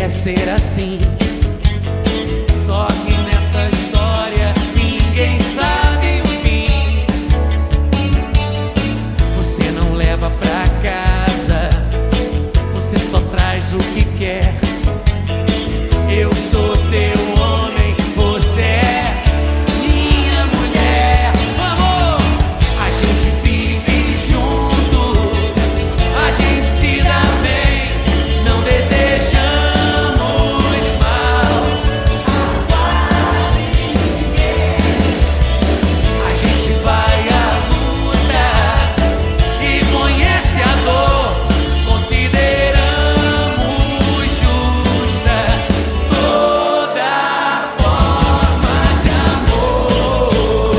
quer ser assim. Só que nessa história ninguém sabe o fim. Você não leva pra casa, você só traz o que quer. Eu sou teu homem, você é minha mulher. Amor, a gente vive junto, a gente se dá bem, não desejamos mal a quase ninguém. A gente vai à luta e conhece a dor, consideramos justa toda forma de amor.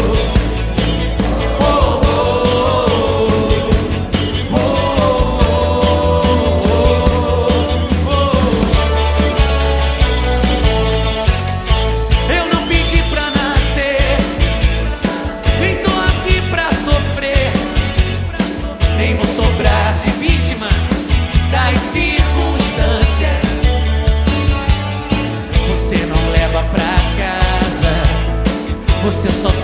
Eu não pedi pra nascer, nem tô aqui pra sofrer, nem vou sobrar de vítima das circunstâncias. Você não leva pra casa, você só